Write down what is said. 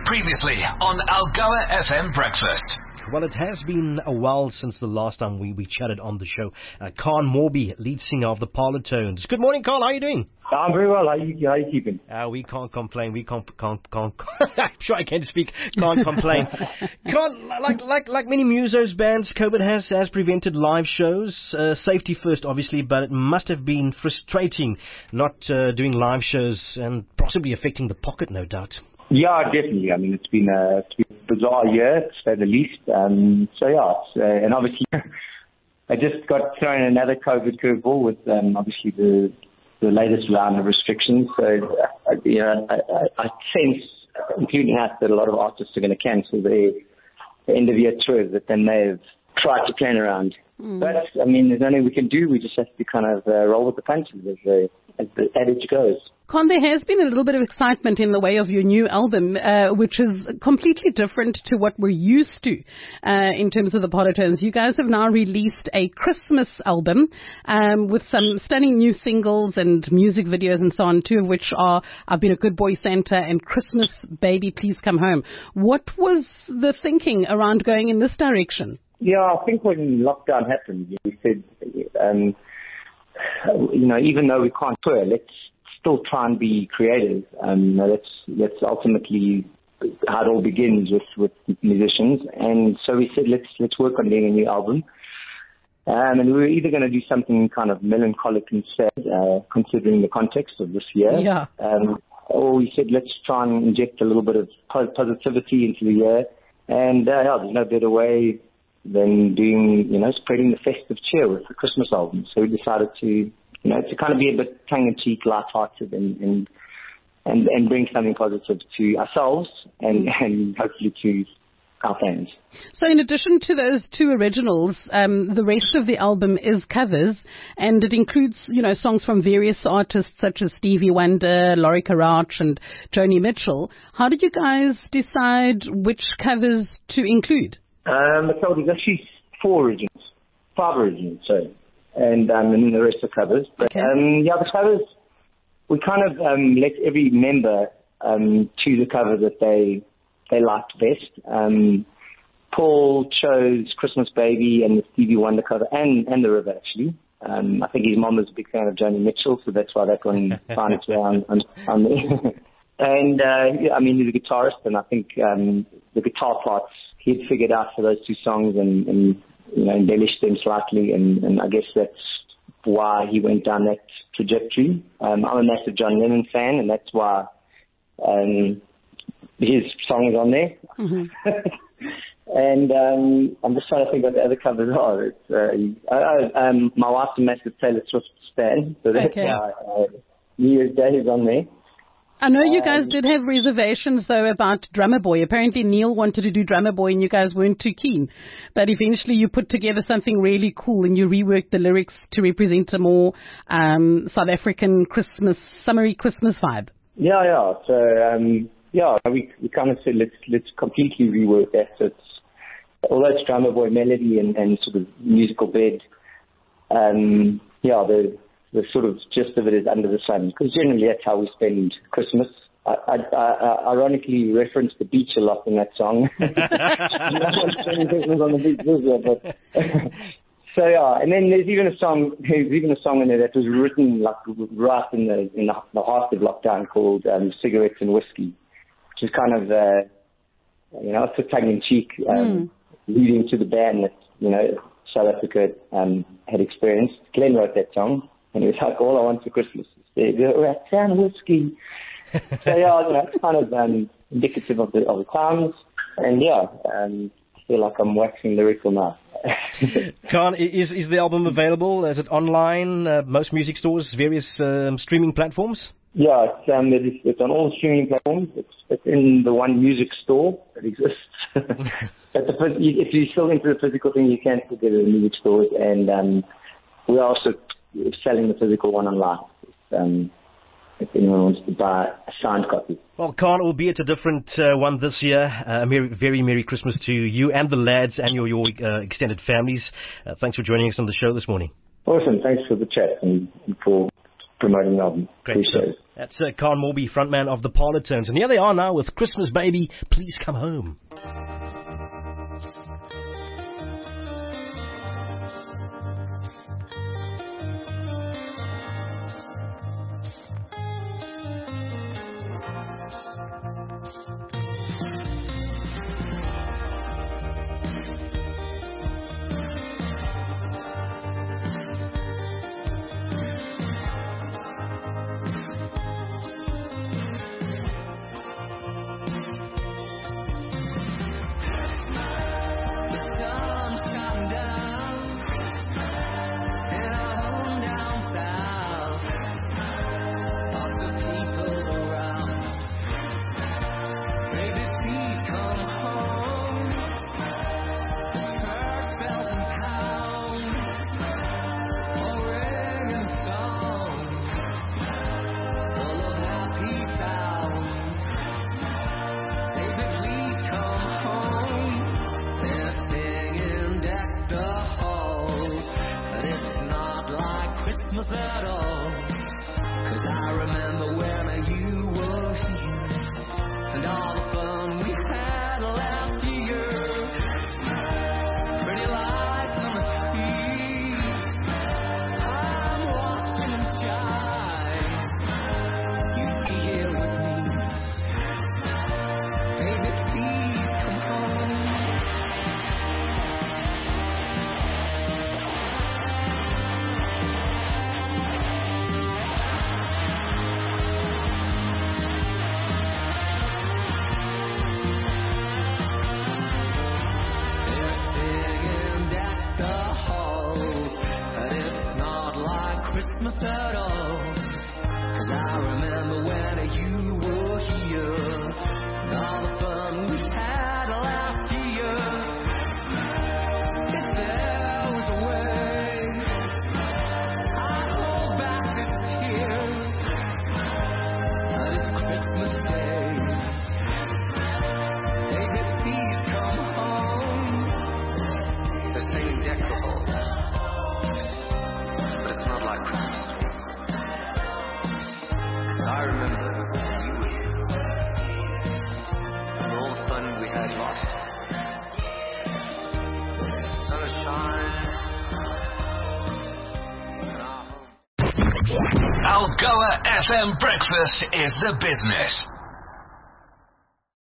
Previously on Algoa FM Breakfast. Well, it has been a while since the last time we chatted on the show. Khan Morby, lead singer of the Parlotones. Good morning, Khan. How are you doing? I'm very well. How are you keeping? We can't complain. We can't. I'm sure I can speak. Can't complain. Like many musos bands, COVID has prevented live shows. Safety first, obviously, but it must have been frustrating not doing live shows and possibly affecting the pocket, no doubt. Yeah, definitely. I mean, it's been a bizarre year, to say the least. And obviously, I just got thrown another COVID curveball with obviously the latest round of restrictions. So, I sense, including us, that a lot of artists are going to cancel their end of year tours that then they've tried to plan around. But I mean, there's nothing we can do. We just have to kind of roll with the punches as the adage goes. Con, there has been a little bit of excitement in the way of your new album, which is completely different to what we're used to in terms of the Parlotones. You guys have now released a Christmas album with some stunning new singles and music videos and so on, two of which are I've Been a Good Boy Santa and Christmas Baby Please Come Home. What was the thinking around going in this direction? Yeah, I think when lockdown happened, we said, even though we can't tour, let's still try and be creative. That's ultimately how it all begins with musicians. And so we said, let's work on doing a new album. And we were either going to do something kind of melancholic and sad, considering the context of this year. Yeah. Or we said, let's try and inject a little bit of positivity into the year. And there's no better way than doing, spreading the festive cheer with the Christmas album. So we decided to kind of be a bit tongue-in-cheek, light-hearted, and bring something positive to ourselves and hopefully to our fans. So in addition to those two originals, the rest of the album is covers, and it includes, songs from various artists such as Stevie Wonder, Laurie Karach, and Joni Mitchell. How did you guys decide which covers to include? There's actually five originals, sorry. And then the rest are covers. But, okay. The covers, we kind of let every member choose a cover that they liked best. Paul chose Christmas Baby and the Stevie Wonder cover, and The River, actually. I think his mom is a big fan of Joni Mitchell, so that's why that one found its way on there. And, he's a guitarist, and I think the guitar parts he'd figured out for those two songs and embellished them slightly, and I guess that's why he went down that trajectory. I'm a massive John Lennon fan, and that's why his song is on there. Mm-hmm. And I'm just trying to think what the other covers are. It's, my wife's a massive Taylor Swift stan, so that's New Year's Day is on there. I know you guys did have reservations, though, about Drummer Boy. Apparently Neil wanted to do Drummer Boy and you guys weren't too keen. But eventually you put together something really cool and you reworked the lyrics to represent a more South African summery Christmas vibe. Yeah. So, we kind of said, let's completely rework that. So although it's Drummer Boy melody and sort of musical bed, the sort of gist of it is under the sun, because generally that's how we spend Christmas. I ironically reference the beach a lot in that song. No one's spending Christmas on the beach, is there? But so and then there's even a song in there that was written like right in the heart of lockdown called Cigarettes and Whiskey, which is kind of it's a tongue in cheek leading to the band that South Africa had experienced. Glenn wrote that song. And it was like, all I want for Christmas is cigarettes and whiskey. So, it's kind of indicative of the times. And, I feel like I'm waxing lyrical now. Khan, is the album available? Is it online, most music stores, various streaming platforms? Yeah, it's on all streaming platforms. It's in the one music store that exists. But if you're still into the physical thing, you can still get it in music stores. And we're also selling the physical one online. If anyone wants to buy a signed copy. Well, Khan, albeit a different one this year, a very Merry Christmas to you and the lads and your extended families. Thanks for joining us on the show this morning. Awesome. Thanks for the chat and for promoting the album. Great Appreciate stuff. it. That's Khan Morby, frontman of the Parlotones. And here they are now with Christmas Baby, Please Come Home. Algoa FM Breakfast is the business.